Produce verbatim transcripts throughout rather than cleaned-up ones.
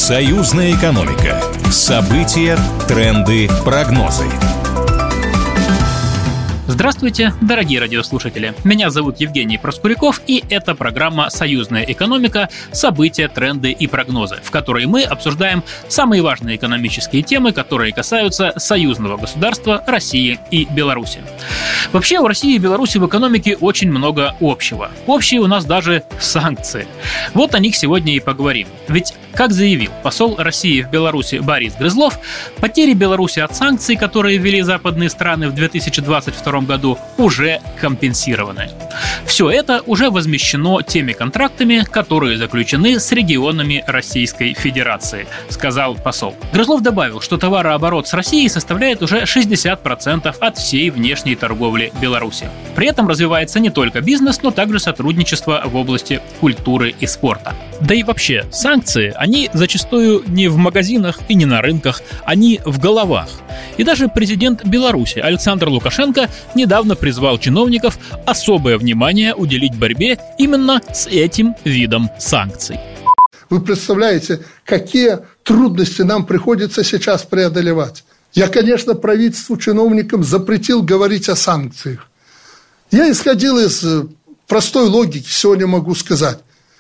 Союзная экономика. События, тренды, прогнозы. Здравствуйте, дорогие радиослушатели. Меня зовут Евгений Проскуряков, и это программа «Союзная экономика. События, тренды и прогнозы», в которой мы обсуждаем самые важные экономические темы, которые касаются союзного государства России и Беларуси. Вообще, у России и Беларуси в экономике очень много общего. Общие у нас даже санкции. Вот о них сегодня и поговорим. Ведь, как заявил посол России в Беларуси Борис Грызлов, потери Беларуси от санкций, которые ввели западные страны в две тысячи двадцать втором году, уже компенсированы. Все это уже возмещено теми контрактами, которые заключены с регионами Российской Федерации, сказал посол. Грызлов добавил, что товарооборот с Россией составляет уже шестьдесят процентов от всей внешней торговли Беларуси. При этом развивается не только бизнес, но также сотрудничество в области культуры и спорта. Да и вообще, санкции, они зачастую не в магазинах и не на рынках, они в головах. И даже президент Беларуси Александр Лукашенко недавно призвал чиновников особое внимание уделить борьбе именно с этим видом санкций. Вы представляете, какие трудности нам приходится сейчас преодолевать? Я, конечно, правительству, чиновникам запретил говорить о санкциях. Я исходил из простой логики, сегодня могу сказать.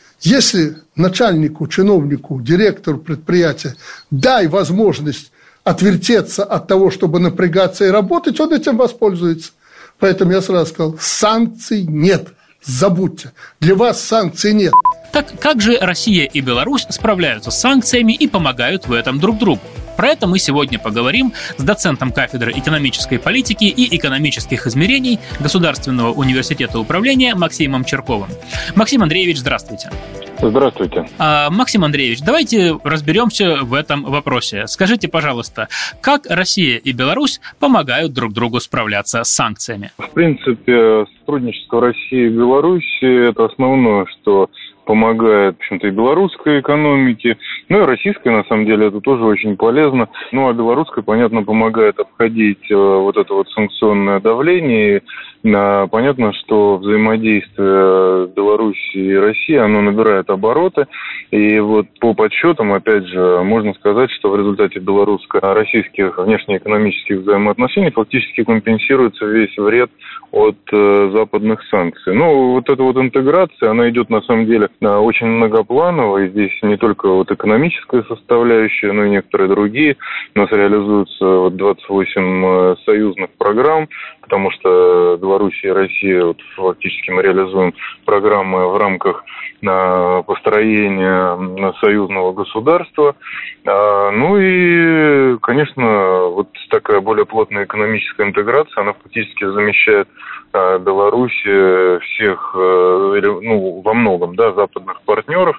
Если начальнику, чиновнику, директору предприятия дай возможность отвертеться от того, чтобы напрягаться и работать, он этим воспользуется. Поэтому я сразу сказал, санкций нет, забудьте, для вас санкций нет. Так как же Россия и Беларусь справляются с санкциями и помогают в этом друг другу? Про это мы сегодня поговорим с доцентом кафедры экономической политики и экономических измерений Государственного университета управления Максимом Черковым. Максим Андреевич, здравствуйте. Здравствуйте. А, Максим Андреевич, давайте разберемся в этом вопросе. Скажите, пожалуйста, как Россия и Беларусь помогают друг другу справляться с санкциями? В принципе, сотрудничество России и Беларуси – это основное, что помогает, в общем-то, и белорусской экономике, ну и российской, на самом деле, это тоже очень полезно. Ну, а белорусская, понятно, помогает обходить э, вот это вот санкционное давление. И, э, понятно, что взаимодействие Беларуси и России, оно набирает обороты. И вот по подсчетам, опять же, можно сказать, что в результате белорусско-российских внешнеэкономических взаимоотношений фактически компенсируется весь вред от э, западных санкций. Ну, вот эта вот интеграция, она идет, на самом деле, очень многопланово, и здесь не только вот экономическая составляющая, но и некоторые другие. У нас реализуются вот двадцать восемь союзных программ, потому что Беларусь и Россия, вот, фактически мы реализуем программы в рамках а, построения союзного государства. А, ну и, конечно, вот такая более плотная экономическая интеграция, она фактически замещает а, Беларуси всех, а, ну, во многом, да, западных партнеров.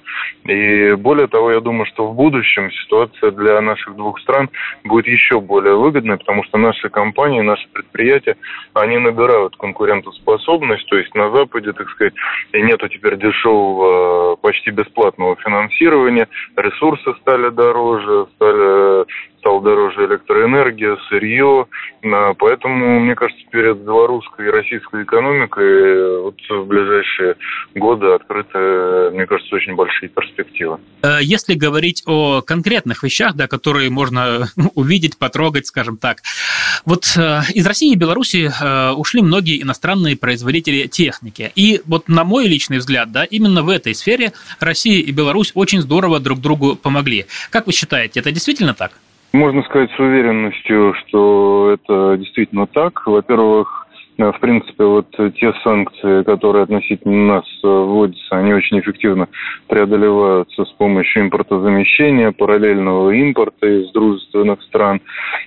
И более того, я думаю, что в будущем ситуация для наших двух стран будет еще более выгодной, потому что наши компании, наши предприятия, они набирают конкурентоспособность, то есть на Западе, так сказать, и нету теперь дешевого, почти бесплатного финансирования, ресурсы стали дороже, стали... стала дороже электроэнергия, сырье. Поэтому, мне кажется, перед белорусской и российской экономикой вот в ближайшие годы открыты, мне кажется, очень большие перспективы. Если говорить о конкретных вещах, да, которые можно увидеть, потрогать, скажем так, вот из России и Беларуси ушли многие иностранные производители техники. И вот на мой личный взгляд, да, именно в этой сфере Россия и Беларусь очень здорово друг другу помогли. Как вы считаете, это действительно так? Можно сказать с уверенностью, что это действительно так. Во-первых, в принципе, вот те санкции, которые относительно нас вводятся, они очень эффективно преодолеваются с помощью импортозамещения, параллельного импорта из дружественных стран.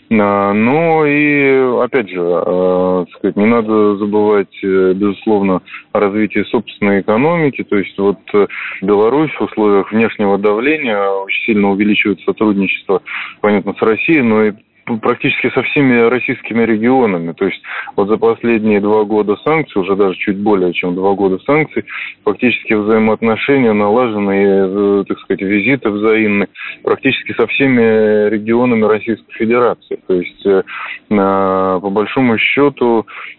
Но и, опять же, так сказать, не надо забывать, безусловно, о развитии собственной экономики. То есть вот Беларусь в условиях внешнего давления очень сильно увеличивает сотрудничество, понятно, с Россией, но и практически со всеми российскими регионами. То есть вот за последние два года санкций, уже даже чуть более чем два года санкций, фактически взаимоотношения налажены, так сказать, визиты взаимные практически со всеми регионами Российской Федерации. То есть по большому счету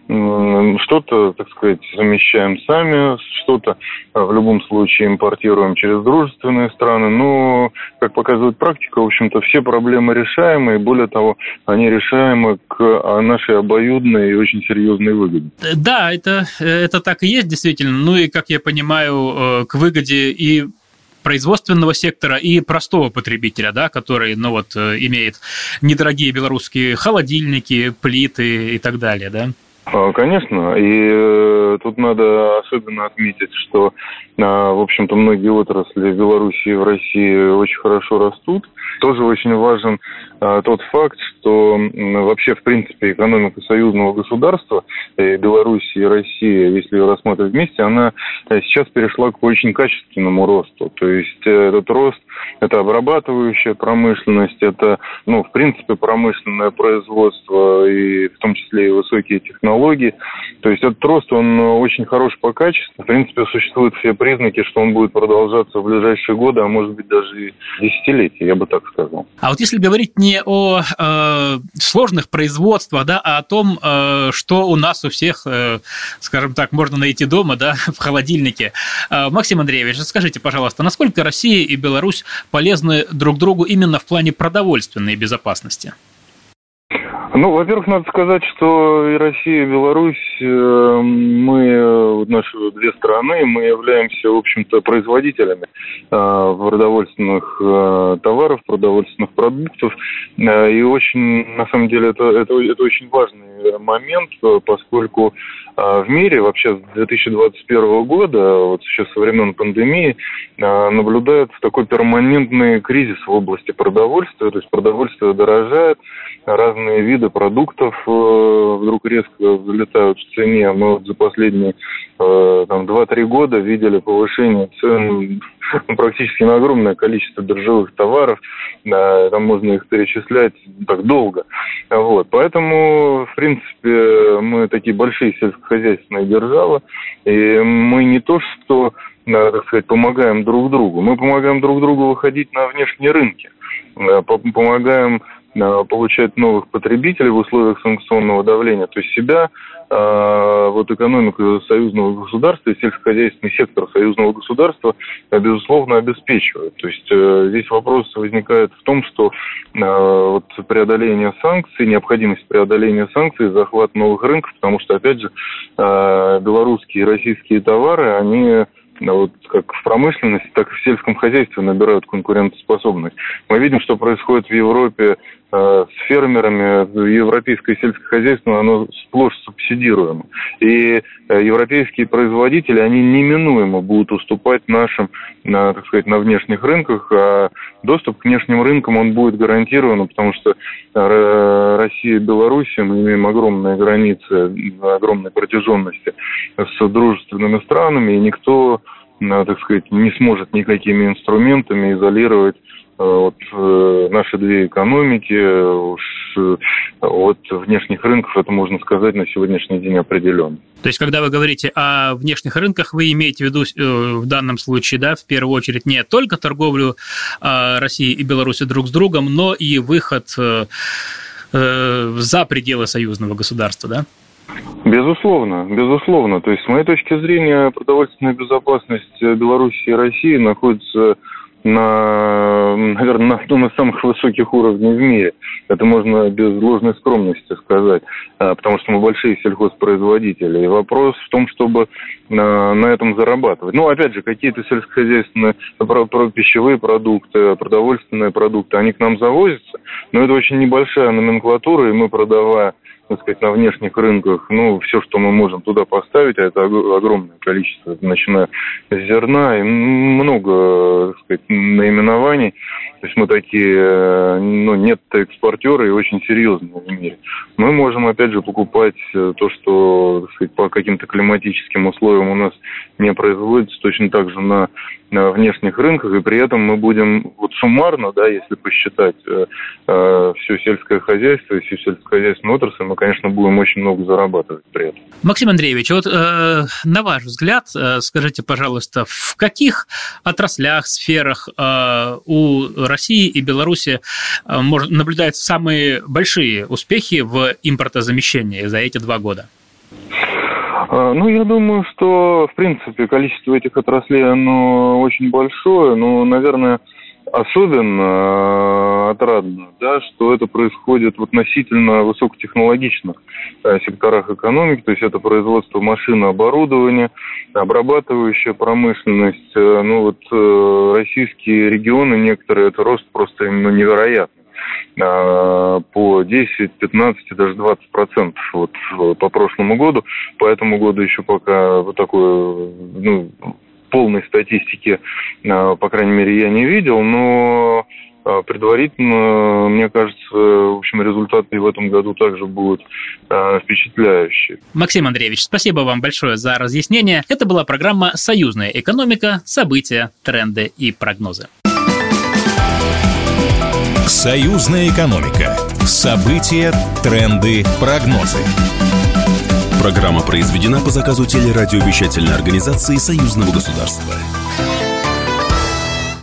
Что-то, так сказать, замещаем сами, что-то в любом случае импортируем через дружественные страны. Но, как показывает практика, в общем-то, все проблемы решаемы, и более того, они решаемы к нашей обоюдной и очень серьезной выгоде. Да, это, это так и есть, действительно. Ну и, как я понимаю, к выгоде и производственного сектора и простого потребителя, да, который, ну вот, имеет недорогие белорусские холодильники, плиты и так далее, да? Конечно, и тут надо особенно отметить, что, в общем-то, многие отрасли в Беларуси и в России очень хорошо растут. Тоже очень важен тот факт, что вообще, в принципе, экономика союзного государства, Беларуси и Россия, если ее рассматривать вместе, она сейчас перешла к очень качественному росту. То есть этот рост – это обрабатывающая промышленность, это, ну, в принципе, промышленное производство, и в том числе и высокие технологии. То есть этот рост, он очень хорош по качеству. В принципе, существуют все признаки, что он будет продолжаться в ближайшие годы, а может быть даже и десятилетия, я бы так сказал. А вот если говорить не о э, сложных производствах, да, а о том, э, что у нас у всех, э, скажем так, можно найти дома, да, в холодильнике. Э, Максим Андреевич, скажите, пожалуйста, насколько Россия и Беларусь полезны друг другу именно в плане продовольственной безопасности? Ну, во-первых, надо сказать, что и Россия, и Беларусь, мы, наши две страны, мы являемся, в общем-то, производителями продовольственных товаров, продовольственных продуктов. И очень, на самом деле, это, это, это очень важный момент, поскольку в мире вообще с две тысячи двадцать первого года, вот сейчас со времен пандемии, наблюдается такой перманентный кризис в области продовольствия, то есть продовольствие дорожает, разные виды продуктов вдруг резко взлетают в цене. Мы вот за последние там, два-три года видели повышение цен практически на огромное количество биржевых товаров. Там можно их перечислять так долго. Вот. Поэтому, в принципе, мы такие большие сельскохозяйственные державы, и мы не то что, так сказать, помогаем друг другу, мы помогаем друг другу выходить на внешние рынки, помогаем получать новых потребителей в условиях санкционного давления, то есть себя, вот экономику союзного государства и сельскохозяйственный сектор союзного государства, безусловно, обеспечивают. То есть здесь вопрос возникает в том, что вот преодоление санкций, необходимость преодоления санкций, захват новых рынков, потому что, опять же, белорусские и российские товары, они вот как в промышленности, так и в сельском хозяйстве набирают конкурентоспособность. Мы видим, что происходит в Европе э, с фермерами. Европейское сельское хозяйство, оно сплошь субсидируемо. И э, европейские производители, они неминуемо будут уступать нашим, на, так сказать, на внешних рынках, а доступ к внешним рынкам, он будет гарантирован, потому что э, Россия и Беларусь, мы имеем огромные границы, огромные протяженности с дружественными странами, и никто, так сказать, не сможет никакими инструментами изолировать вот, наши две экономики от внешних рынков. Это, можно сказать, на сегодняшний день определенно. То есть, когда вы говорите о внешних рынках, вы имеете в виду в данном случае, да, в первую очередь, не только торговлю России и Беларуси друг с другом, но и выход за пределы союзного государства, да? Безусловно, безусловно. То есть, с моей точки зрения, продовольственная безопасность Беларуси и России находится на, наверное, на одном из самых высоких уровней в мире. Это можно без ложной скромности сказать, потому что мы большие сельхозпроизводители. И вопрос в том, чтобы на, на этом зарабатывать. Ну, опять же, какие-то сельскохозяйственные пищевые продукты, продовольственные продукты, они к нам завозятся, но это очень небольшая номенклатура, и мы, продавая, так сказать, на внешних рынках, ну, все, что мы можем туда поставить, а это огромное количество, начиная с зерна, и много, так сказать, наименований. То есть мы такие, ну, нет-экспортеры и очень серьезные в мире. Мы можем, опять же, покупать то, что, так сказать, по каким-то климатическим условиям у нас не производится, точно так же на, на внешних рынках, и при этом мы будем, вот суммарно, да, если посчитать э, э, все сельское хозяйство и всю сельскохозяйственную отрасль, мы, конечно, будем очень много зарабатывать при этом. Максим Андреевич, вот э, на ваш взгляд, э, скажите, пожалуйста, в каких отраслях, сферах э, у России и Беларуси э, может, наблюдаются самые большие успехи в импортозамещении за эти два года? Ну, я думаю, что, в принципе, количество этих отраслей, оно очень большое, но, наверное, особенно отрадно, да, что это происходит в относительно высокотехнологичных секторах экономики, то есть это производство машин, оборудования, обрабатывающая промышленность. Ну, вот российские регионы, некоторые, это рост просто ну, невероятный. По десять, пятнадцать, даже двадцать процентов вот, по прошлому году. По этому году еще пока вот такой, ну, полной статистики, по крайней мере, я не видел, но предварительно, мне кажется, в общем, результаты в этом году также будут впечатляющие. Максим Андреевич, спасибо вам большое за разъяснение. Это была программа «Союзная экономика. События, тренды и прогнозы». Союзная экономика. События, тренды, прогнозы. Программа произведена по заказу телерадиовещательной организации Союзного государства.